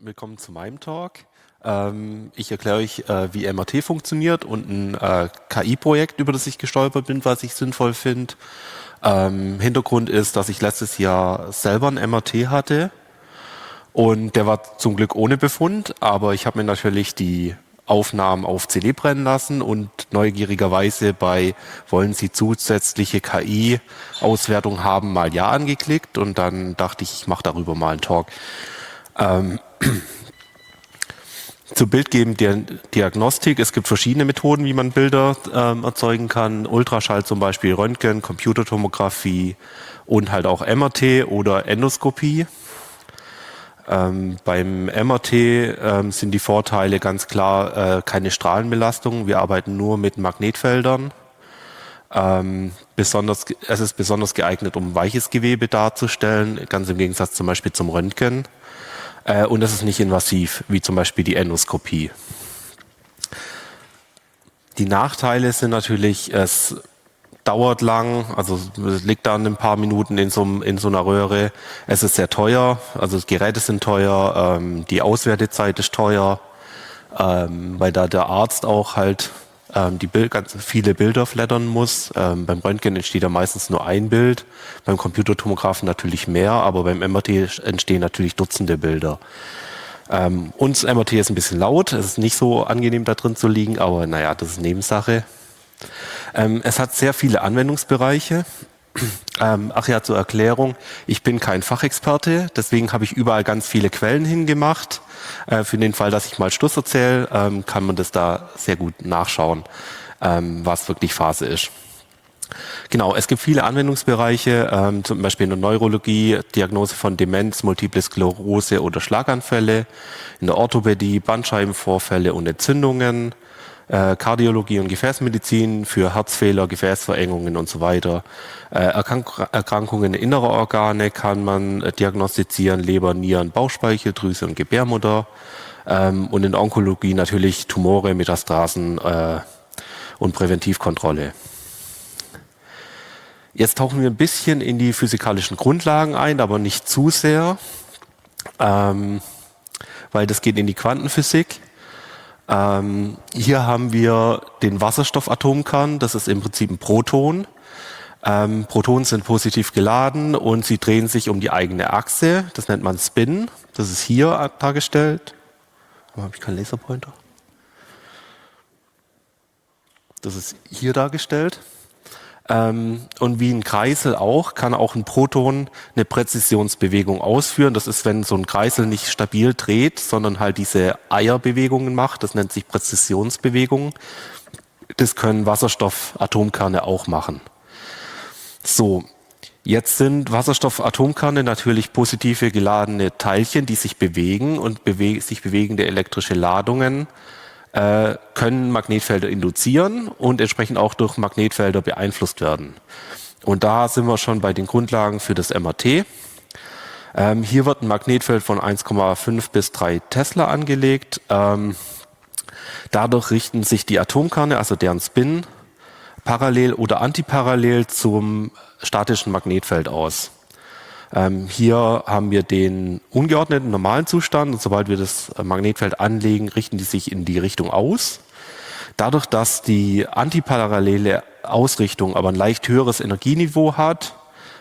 Willkommen zu meinem Talk. Ich erkläre euch, wie MRT funktioniert und ein KI-Projekt, über das ich gestolpert bin, was ich sinnvoll finde. Hintergrund ist, dass ich letztes Jahr selber ein MRT hatte und der war zum Glück ohne Befund, aber ich habe mir natürlich die Aufnahmen auf CD brennen lassen und neugierigerweise bei wollen Sie zusätzliche KI-Auswertung haben, mal Ja angeklickt und dann dachte ich, ich mache darüber mal einen Talk. Zur bildgebenden Diagnostik. Es gibt verschiedene Methoden, wie man Bilder erzeugen kann. Ultraschall zum Beispiel, Röntgen, Computertomographie und halt auch MRT oder Endoskopie. Beim MRT sind die Vorteile ganz klar keine Strahlenbelastung. Wir arbeiten nur mit Magnetfeldern. Es ist besonders geeignet, um weiches Gewebe darzustellen, ganz im Gegensatz zum Beispiel zum Röntgen. Und es ist nicht invasiv, wie zum Beispiel die Endoskopie. Die Nachteile sind natürlich, es dauert lang, also es liegt dann ein paar Minuten in so einer Röhre. Es ist sehr teuer, also die Geräte sind teuer, die Auswertezeit ist teuer, weil da der Arzt auch halt ganz viele Bilder flattern muss. Beim Röntgen entsteht da meistens nur ein Bild, beim Computertomographen natürlich mehr, aber beim MRT entstehen natürlich Dutzende Bilder. Und das MRT ist ein bisschen laut, es ist nicht so angenehm da drin zu liegen, aber naja, das ist Nebensache. Es hat sehr viele Anwendungsbereiche. Ach ja, zur Erklärung, ich bin kein Fachexperte, deswegen habe ich überall ganz viele Quellen hingemacht. Für den Fall, dass ich mal Stuss erzähle, kann man das da sehr gut nachschauen, was wirklich Phase ist. Genau, es gibt viele Anwendungsbereiche, zum Beispiel in der Neurologie, Diagnose von Demenz, Multiple Sklerose oder Schlaganfälle, in der Orthopädie, Bandscheibenvorfälle und Entzündungen, Kardiologie und Gefäßmedizin für Herzfehler, Gefäßverengungen und so weiter. Erkrankungen innerer Organe kann man diagnostizieren, Leber, Nieren, Bauchspeicheldrüse und Gebärmutter. Und in der Onkologie natürlich Tumore, Metastasen und Präventivkontrolle. Jetzt tauchen wir ein bisschen in die physikalischen Grundlagen ein, aber nicht zu sehr, weil das geht in die Quantenphysik. Hier haben wir den Wasserstoffatomkern, das ist im Prinzip ein Proton. Protonen sind positiv geladen und sie drehen sich um die eigene Achse, das nennt man Spin, das ist hier dargestellt. Aber habe ich keinen Laserpointer? Das ist hier dargestellt. Und wie ein Kreisel auch, kann auch ein Proton eine Präzisionsbewegung ausführen. Das ist, wenn so ein Kreisel nicht stabil dreht, sondern halt diese Eierbewegungen macht. Das nennt sich Präzisionsbewegungen. Das können Wasserstoffatomkerne auch machen. So, jetzt sind Wasserstoffatomkerne natürlich positive geladene Teilchen, die sich bewegen und sich bewegende elektrische Ladungen können Magnetfelder induzieren und entsprechend auch durch Magnetfelder beeinflusst werden. Und da sind wir schon bei den Grundlagen für das MRT. Hier wird ein Magnetfeld von 1,5 bis 3 Tesla angelegt. Dadurch richten sich die Atomkerne, also deren Spin, parallel oder antiparallel zum statischen Magnetfeld aus. Hier haben wir den ungeordneten normalen Zustand und sobald wir das Magnetfeld anlegen, richten die sich in die Richtung aus. Dadurch, dass die antiparallele Ausrichtung aber ein leicht höheres Energieniveau hat,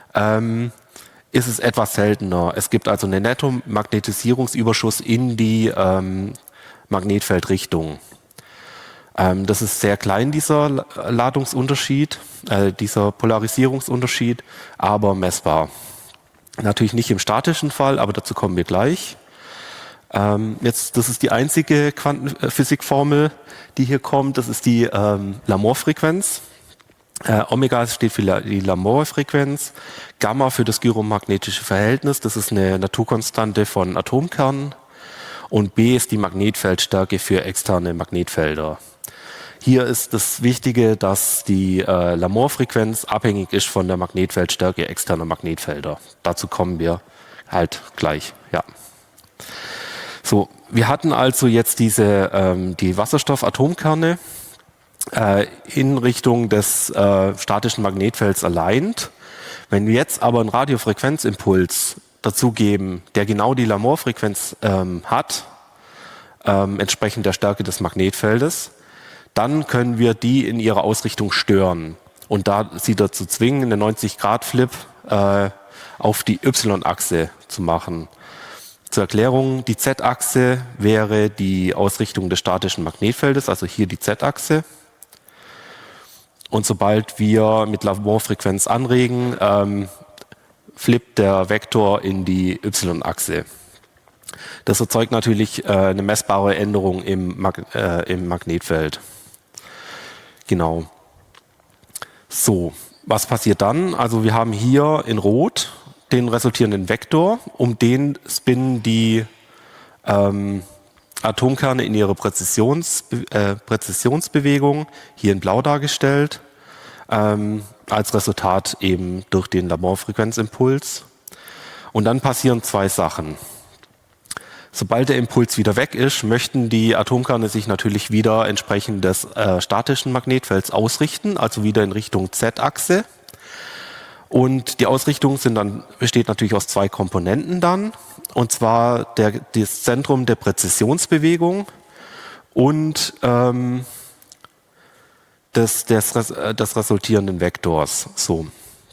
ist es etwas seltener. Es gibt also einen Nettomagnetisierungsüberschuss in die Magnetfeldrichtung. Das ist sehr klein, dieser Ladungsunterschied, dieser Polarisierungsunterschied, aber messbar. Natürlich nicht im statischen Fall, aber dazu kommen wir gleich. Das ist die einzige Quantenphysikformel, die hier kommt. Das ist die Lamore-Frequenz. Omega steht für die Lamore-Frequenz. Gamma für das gyromagnetische Verhältnis. Das ist eine Naturkonstante von Atomkernen. Und B ist die Magnetfeldstärke für externe Magnetfelder. Hier ist das Wichtige, dass die Lamore-Frequenz abhängig ist von der Magnetfeldstärke externer Magnetfelder. Dazu kommen wir halt gleich. Ja. So, wir hatten also jetzt die Wasserstoffatomkerne in Richtung des statischen Magnetfelds allein. Wenn wir jetzt aber einen Radiofrequenzimpuls dazugeben, der genau die Lamour-Frequenz hat, entsprechend der Stärke des Magnetfeldes, dann können wir die in ihrer Ausrichtung stören und da sie dazu zwingen, einen 90-Grad-Flip auf die Y-Achse zu machen. Zur Erklärung, die Z-Achse wäre die Ausrichtung des statischen Magnetfeldes, also hier die Z-Achse. Und sobald wir mit Lamour-Frequenz anregen, flippt der Vektor in die Y-Achse. Das erzeugt natürlich eine messbare Änderung im Magnetfeld. Genau. So, was passiert dann? Also wir haben hier in Rot den resultierenden Vektor, um den spinnen die Atomkerne in ihre Präzisionsbewegung, hier in Blau dargestellt, als Resultat eben durch den Lamour-Frequenzimpuls. Und dann passieren zwei Sachen. Sobald der Impuls wieder weg ist, möchten die Atomkerne sich natürlich wieder entsprechend des statischen Magnetfelds ausrichten, also wieder in Richtung Z-Achse. Und die Ausrichtung besteht natürlich aus zwei Komponenten dann, und zwar das Zentrum der Präzisionsbewegung und des resultierenden Vektors. So.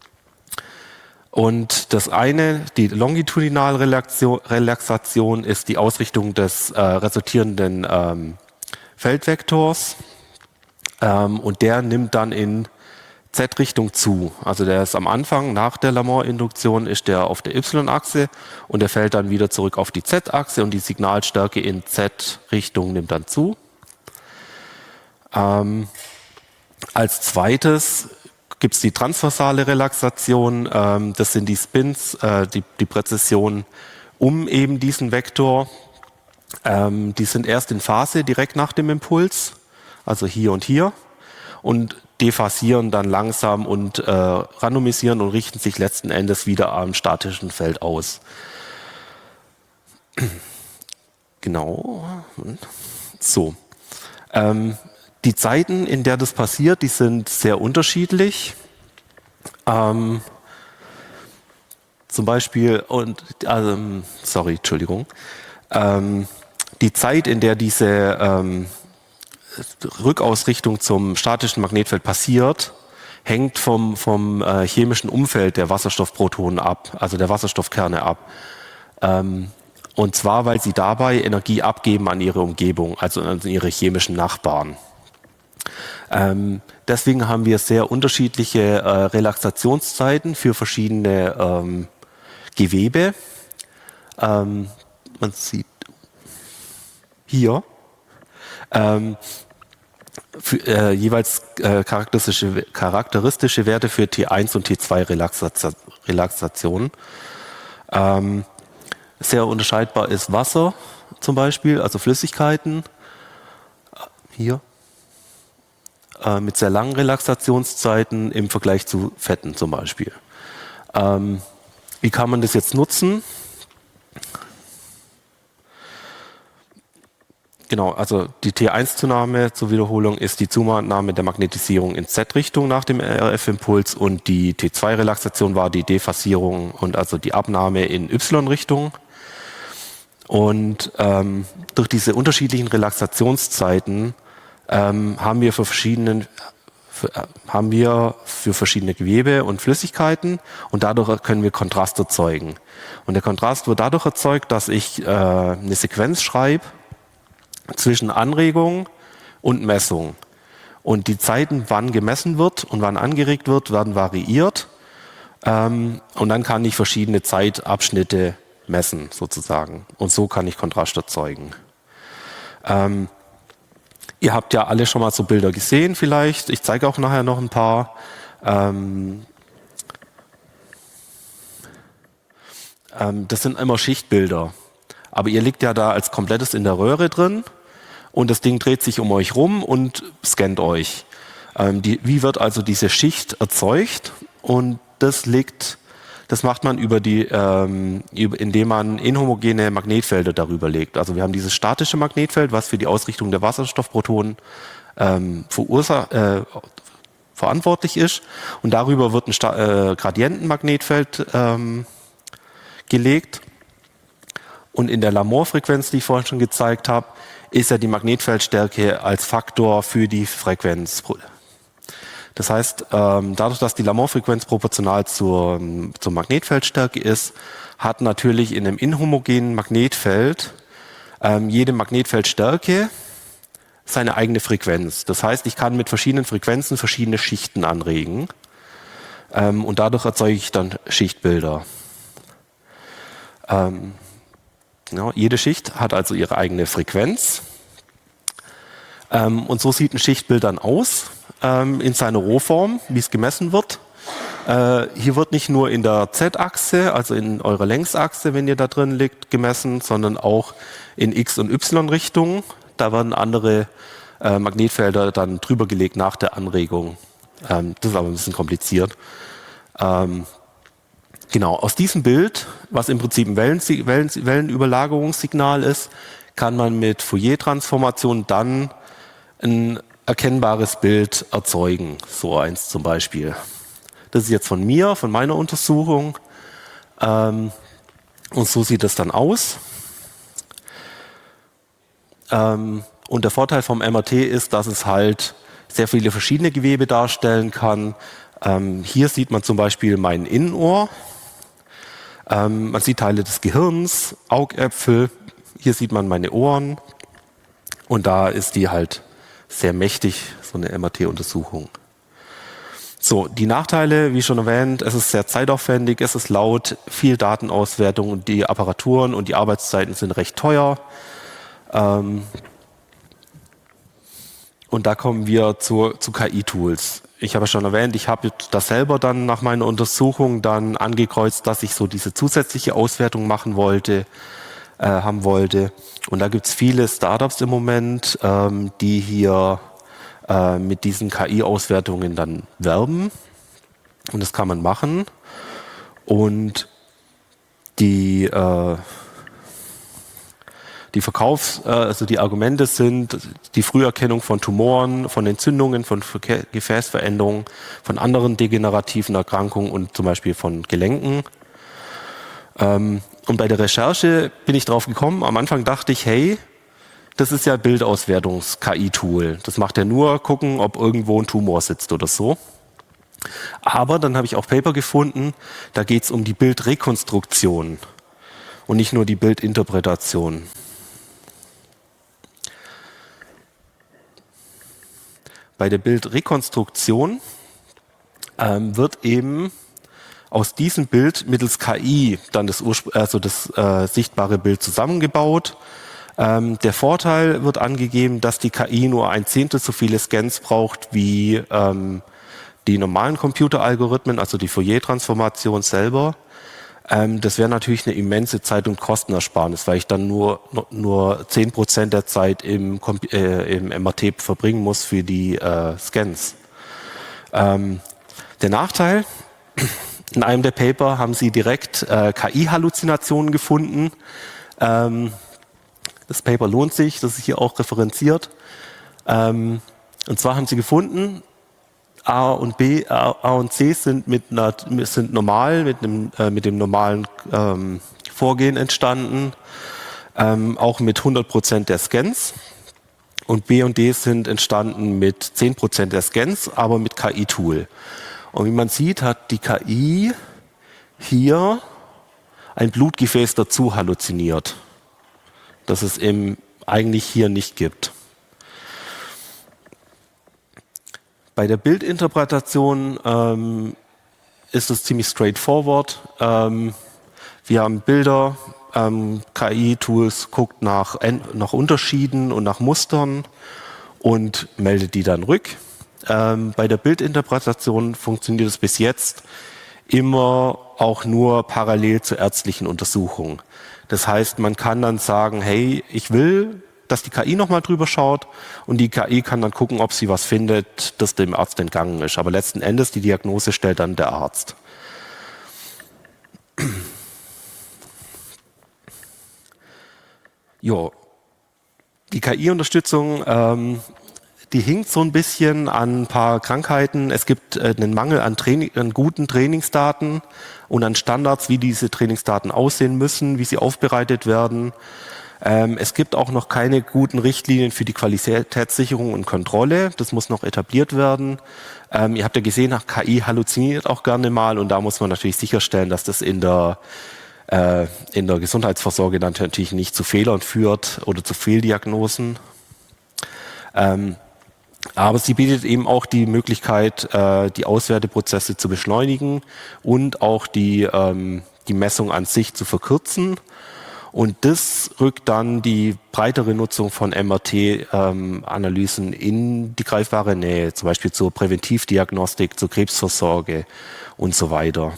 Und das eine, die Longitudinalrelaxation, ist die Ausrichtung des resultierenden Feldvektors und der nimmt dann in Z-Richtung zu. Also der ist am Anfang, nach der Lamour-Induktion, ist der auf der Y-Achse und der fällt dann wieder zurück auf die Z-Achse und die Signalstärke in Z-Richtung nimmt dann zu. Als zweites gibt es die transversale Relaxation, das sind die Spins, die Präzision um eben diesen Vektor. Die sind erst in Phase direkt nach dem Impuls, also hier und hier, und dephasieren dann langsam und randomisieren und richten sich letzten Endes wieder am statischen Feld aus. Genau. So. Die Zeiten, in der das passiert, die sind sehr unterschiedlich. Zum Beispiel, die Zeit, in der diese Rückausrichtung zum statischen Magnetfeld passiert, hängt vom chemischen Umfeld der Wasserstoffprotonen ab, also der Wasserstoffkerne ab. Und zwar, weil sie dabei Energie abgeben an ihre Umgebung, also an ihre chemischen Nachbarn. Deswegen haben wir sehr unterschiedliche Relaxationszeiten für verschiedene Gewebe. Man sieht hier jeweils charakteristische Werte für T1 und T2 Relaxation. Sehr unterscheidbar ist Wasser zum Beispiel, also Flüssigkeiten. Hier. Mit sehr langen Relaxationszeiten im Vergleich zu Fetten zum Beispiel. Wie kann man das jetzt nutzen? Genau, also die T1-Zunahme zur Wiederholung ist die Zunahme der Magnetisierung in Z-Richtung nach dem RF-Impuls und die T2-Relaxation war die Dephasierung und also die Abnahme in Y-Richtung. Und durch diese unterschiedlichen Relaxationszeiten haben wir für verschiedene Gewebe und Flüssigkeiten und dadurch können wir Kontrast erzeugen. Und der Kontrast wird dadurch erzeugt, dass ich eine Sequenz schreibe zwischen Anregung und Messung. Und die Zeiten, wann gemessen wird und wann angeregt wird, werden variiert. Und dann kann ich verschiedene Zeitabschnitte messen, sozusagen. Und so kann ich Kontrast erzeugen. Ihr habt ja alle schon mal so Bilder gesehen vielleicht. Ich zeige auch nachher noch ein paar. Das sind immer Schichtbilder. Aber ihr liegt ja da als komplettes in der Röhre drin und das Ding dreht sich um euch rum und scannt euch. Wie wird also diese Schicht erzeugt? Und das macht man indem man inhomogene Magnetfelder darüber legt. Also wir haben dieses statische Magnetfeld, was für die Ausrichtung der Wasserstoffprotonen verantwortlich ist. Und darüber wird ein Gradientenmagnetfeld gelegt. Und in der Lamor-Frequenz, die ich vorhin schon gezeigt habe, ist ja die Magnetfeldstärke als Faktor für die Frequenz. Das heißt, dadurch, dass die Lamor-Frequenz proportional zur Magnetfeldstärke ist, hat natürlich in einem inhomogenen Magnetfeld jede Magnetfeldstärke seine eigene Frequenz. Das heißt, ich kann mit verschiedenen Frequenzen verschiedene Schichten anregen und dadurch erzeuge ich dann Schichtbilder. Ja, jede Schicht hat also ihre eigene Frequenz und so sieht ein Schichtbild dann aus in seiner Rohform, wie es gemessen wird. Hier wird nicht nur in der Z-Achse, also in eurer Längsachse, wenn ihr da drin liegt, gemessen, sondern auch in X- und Y-Richtungen. Da werden andere Magnetfelder dann drüber gelegt nach der Anregung. Das ist aber ein bisschen kompliziert. Genau, aus diesem Bild, was im Prinzip ein Wellenüberlagerungssignal ist, kann man mit Fourier-Transformation dann ein erkennbares Bild erzeugen. So eins zum Beispiel. Das ist jetzt von mir, von meiner Untersuchung. Und so sieht es dann aus. Und der Vorteil vom MRT ist, dass es halt sehr viele verschiedene Gewebe darstellen kann. Hier sieht man zum Beispiel mein Innenohr. Man sieht Teile des Gehirns, Augäpfel. Hier sieht man meine Ohren. Und da ist die halt sehr mächtig, so eine MRT-Untersuchung. So, die Nachteile, wie schon erwähnt, es ist sehr zeitaufwendig, es ist laut, viel Datenauswertung und die Apparaturen und die Arbeitszeiten sind recht teuer. Und da kommen wir zu KI-Tools. Ich habe schon erwähnt, ich habe das selber dann nach meiner Untersuchung dann angekreuzt, dass ich so diese zusätzliche Auswertung machen wollte, haben wollte. Und da gibt es viele Startups im Moment, die hier mit diesen KI-Auswertungen dann werben. Und das kann man machen. Und die also die Argumente sind die Früherkennung von Tumoren, von Entzündungen, von Gefäßveränderungen, von anderen degenerativen Erkrankungen und zum Beispiel von Gelenken. Und bei der Recherche bin ich drauf gekommen, am Anfang dachte ich, hey, das ist ja Bildauswertungs-KI-Tool. Das macht ja nur gucken, ob irgendwo ein Tumor sitzt oder so. Aber dann habe ich auch Paper gefunden, da geht es um die Bildrekonstruktion und nicht nur die Bildinterpretation. Bei der Bildrekonstruktion wird eben aus diesem Bild mittels KI dann das sichtbare Bild zusammengebaut. Der Vorteil wird angegeben, dass die KI nur 1/10 so viele Scans braucht wie die normalen Computeralgorithmen, also die Fourier-Transformation selber. Das wäre natürlich eine immense Zeit- und Kostenersparnis, weil ich dann nur 10% der Zeit im MRT verbringen muss für die Scans. Der Nachteil, in einem der Paper haben sie direkt KI-Halluzinationen gefunden. Das Paper lohnt sich, das ist hier auch referenziert. Und zwar haben sie gefunden, A und C sind normal, mit dem normalen Vorgehen entstanden, auch mit 100% der Scans. Und B und D sind entstanden mit 10% der Scans, aber mit KI-Tool. Und wie man sieht, hat die KI hier ein Blutgefäß dazu halluziniert, das es eigentlich hier nicht gibt. Bei der Bildinterpretation ist es ziemlich straightforward. Wir haben Bilder, KI-Tools guckt nach Unterschieden und nach Mustern und meldet die dann rück. Bei der Bildinterpretation funktioniert es bis jetzt immer auch nur parallel zur ärztlichen Untersuchung. Das heißt, man kann dann sagen, hey, ich will, dass die KI nochmal drüber schaut und die KI kann dann gucken, ob sie was findet, das dem Arzt entgangen ist. Aber letzten Endes, die Diagnose stellt dann der Arzt. Jo, die KI-Unterstützung, Die hinkt so ein bisschen an ein paar Krankheiten. Es gibt einen Mangel an guten Trainingsdaten und an Standards, wie diese Trainingsdaten aussehen müssen, wie sie aufbereitet werden. Es gibt auch noch keine guten Richtlinien für die Qualitätssicherung und Kontrolle. Das muss noch etabliert werden. Ihr habt ja gesehen, KI halluziniert auch gerne mal und da muss man natürlich sicherstellen, dass das in der Gesundheitsvorsorge dann natürlich nicht zu Fehlern führt oder zu Fehldiagnosen. Aber sie bietet eben auch die Möglichkeit, die Auswerteprozesse zu beschleunigen und auch die Messung an sich zu verkürzen. Und das rückt dann die breitere Nutzung von MRT-Analysen in die greifbare Nähe, zum Beispiel zur Präventivdiagnostik, zur Krebsvorsorge und so weiter.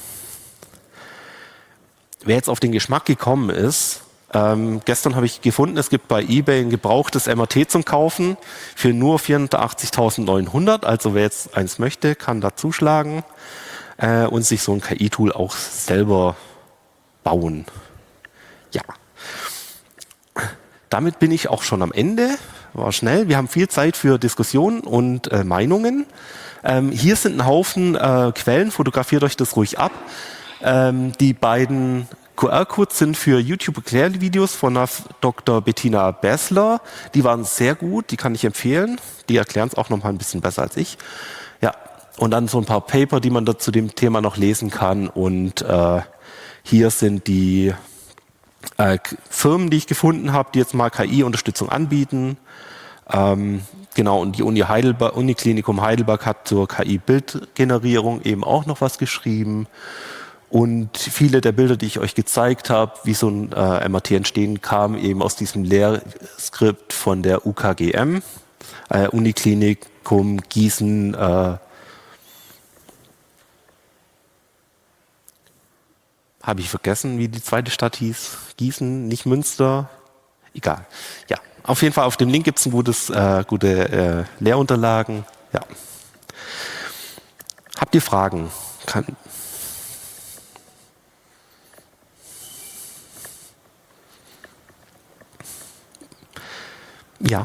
Wer jetzt auf den Geschmack gekommen ist, gestern habe ich gefunden, es gibt bei eBay ein gebrauchtes MRT zum Kaufen für nur 84.900. Also wer jetzt eins möchte, kann da zuschlagen und sich so ein KI-Tool auch selber bauen. Ja, damit bin ich auch schon am Ende. War schnell. Wir haben viel Zeit für Diskussionen und Meinungen. Hier sind ein Haufen Quellen. Fotografiert euch das ruhig ab. Die beiden QR-Codes sind für YouTube-Erklärvideos von der Dr. Bettina Bessler. Die waren sehr gut, die kann ich empfehlen. Die erklären es auch noch mal ein bisschen besser als ich. Ja, und dann so ein paar Paper, die man da zu dem Thema noch lesen kann. Und hier sind die Firmen, die ich gefunden habe, die jetzt mal KI-Unterstützung anbieten. Genau, und die Uniklinikum Heidelberg hat zur KI-Bildgenerierung eben auch noch was geschrieben. Und viele der Bilder, die ich euch gezeigt habe, wie so ein MRT entstehen, kamen eben aus diesem Lehrskript von der UKGM, Uniklinikum Gießen. Habe ich vergessen, wie die zweite Stadt hieß? Gießen, nicht Münster? Egal. Ja, auf jeden Fall auf dem Link gibt es gute Lehrunterlagen. Ja. Habt ihr Fragen? Ja.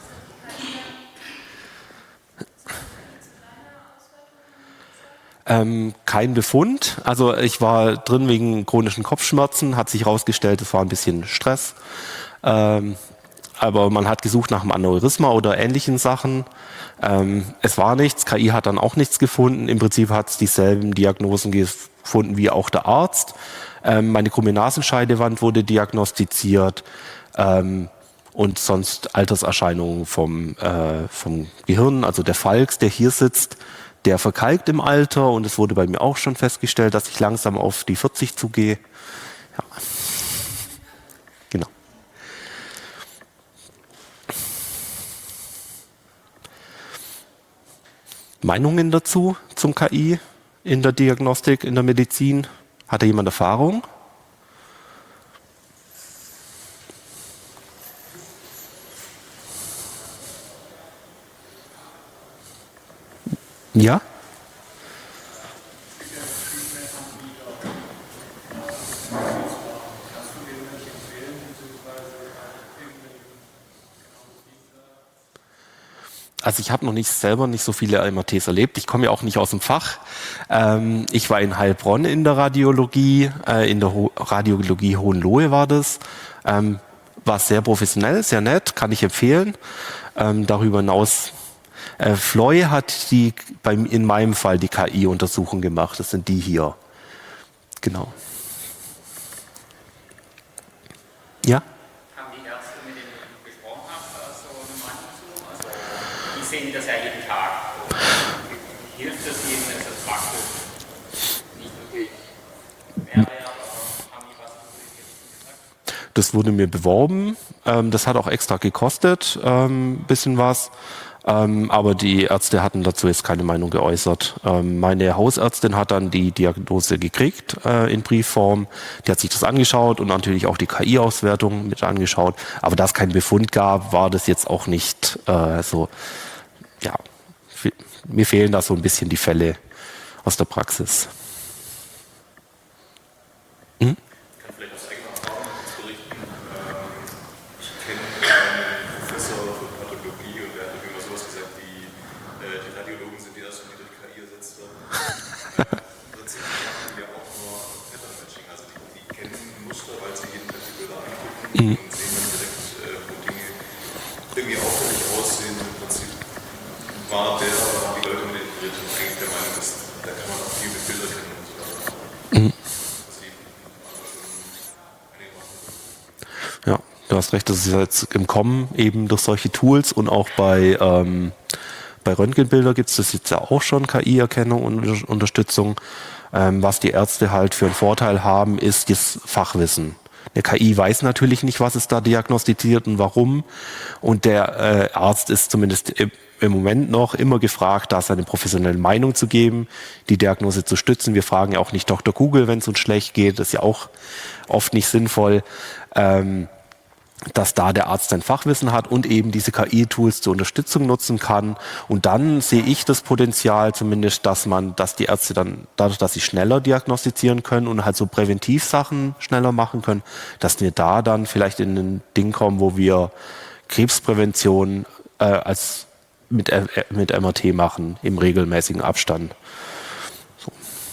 Kein Befund. Also ich war drin wegen chronischen Kopfschmerzen, hat sich herausgestellt, es war ein bisschen Stress. Aber man hat gesucht nach einem Aneurysma oder ähnlichen Sachen. Es war nichts, KI hat dann auch nichts gefunden. Im Prinzip hat es dieselben Diagnosen gefunden wie auch der Arzt. Meine krumme Nasenscheidewand wurde diagnostiziert. Und sonst Alterserscheinungen vom Gehirn, also der Falx, der hier sitzt, der verkalkt im Alter und es wurde bei mir auch schon festgestellt, dass ich langsam auf die 40 zugehe. Ja. Genau. Meinungen dazu zum KI in der Diagnostik, in der Medizin? Hat da jemand Erfahrung? Ja? Also ich habe noch nicht selber nicht so viele MRTs erlebt. Ich komme ja auch nicht aus dem Fach. Ich war in Heilbronn in der Radiologie, in der Radiologie Hohenlohe war das. War sehr professionell, sehr nett, kann ich empfehlen. Darüber hinaus Floy hat in meinem Fall die KI-Untersuchung gemacht. Das sind die hier. Genau. Ja? Haben die Ärzte, mit denen du gesprochen hast, so eine Meinung zu? Also, die sehen das ja jeden Tag. Hilft das ihnen in der Praxis? Nicht wirklich Mehrwert, aber haben die was gesagt? Das wurde mir beworben. Das hat auch extra gekostet, ein bisschen was. Aber die Ärzte hatten dazu jetzt keine Meinung geäußert. Meine Hausärztin hat dann die Diagnose gekriegt in Briefform. Die hat sich das angeschaut und natürlich auch die KI-Auswertung mit angeschaut. Aber da es keinen Befund gab, war das jetzt auch nicht so. Ja, mir fehlen da so ein bisschen die Fälle aus der Praxis. Hm? Professor für Pathologie und der hat immer sowas gesagt wie umgesetzt werden. Im Prinzip machen wir auch nur Pattern Matching, also die kennen Muster, weil sie jeden Tag die Bilder angucken und sehen dann direkt, wo Dinge irgendwie auffällig aussehen. Im Prinzip waren die Leute mit den Geräten eigentlich der Meinung, dass da kann man auch viel mit Bildern kennen und so weiter. Ja, du hast recht, das ist jetzt im Kommen eben durch solche Tools und auch bei Röntgenbilder gibt es das jetzt ja auch schon, KI-Erkennung und Unterstützung. Was die Ärzte halt für einen Vorteil haben, ist das Fachwissen. Eine KI weiß natürlich nicht, was es da diagnostiziert und warum. Und der Arzt ist zumindest im Moment noch immer gefragt, da seine professionelle Meinung zu geben, die Diagnose zu stützen. Wir fragen ja auch nicht Dr. Google, wenn es uns schlecht geht. Das ist ja auch oft nicht sinnvoll. Dass da der Arzt sein Fachwissen hat und eben diese KI-Tools zur Unterstützung nutzen kann. Und dann sehe ich das Potenzial zumindest, dass die Ärzte dann, dadurch, dass sie schneller diagnostizieren können und halt so Präventivsachen schneller machen können, dass wir da dann vielleicht in ein Ding kommen, wo wir Krebsprävention mit MRT machen im regelmäßigen Abstand. So.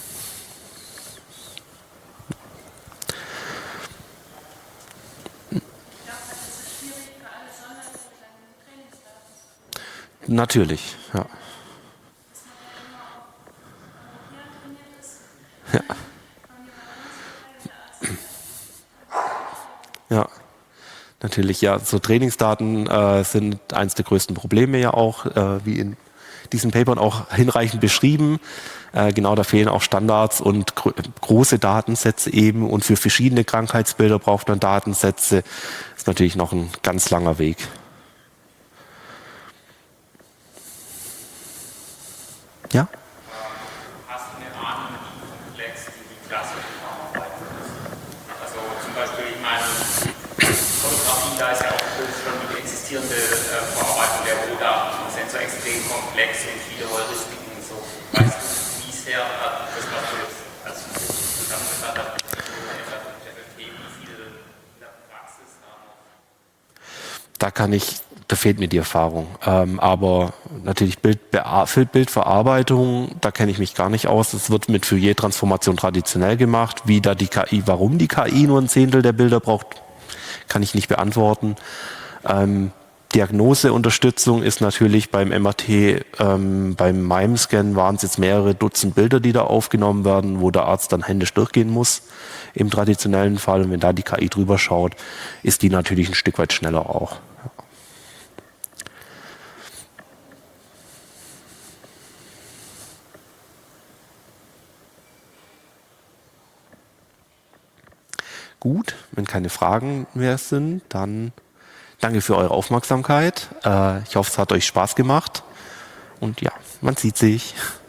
Natürlich, ja. Ja. Ja, natürlich, ja. So Trainingsdaten sind eines der größten Probleme ja auch, wie in diesen Papern auch hinreichend beschrieben. Genau, da fehlen auch Standards und große Datensätze eben. Und für verschiedene Krankheitsbilder braucht man Datensätze. Das ist natürlich noch ein ganz langer Weg. Ja? Hast du eine Ahnung, wie komplex die klassischen Verarbeiten ist? Also zum Beispiel, ich meine, Fotografie, da ist ja auch schon die existierende Verarbeitung der Rohdaten, die sind so extrem komplex und viele Heuristiken und so. Weißt du, wie sehr das, was du jetzt als zusammengefasst hast, FFP, wie viel in der Praxis da noch? Da fehlt mir die Erfahrung. Aber natürlich Bildverarbeitung, da kenne ich mich gar nicht aus. Das wird mit Fourier-Transformation traditionell gemacht. Wie da die KI, warum die KI nur ein Zehntel der Bilder braucht, kann ich nicht beantworten. Diagnoseunterstützung ist natürlich beim MRT, beim MIME-Scan waren es jetzt mehrere Dutzend Bilder, die da aufgenommen werden, wo der Arzt dann händisch durchgehen muss im traditionellen Fall. Und wenn da die KI drüber schaut, ist die natürlich ein Stück weit schneller auch. Gut, wenn keine Fragen mehr sind, dann danke für eure Aufmerksamkeit. Ich hoffe, es hat euch Spaß gemacht. Und ja, man sieht sich.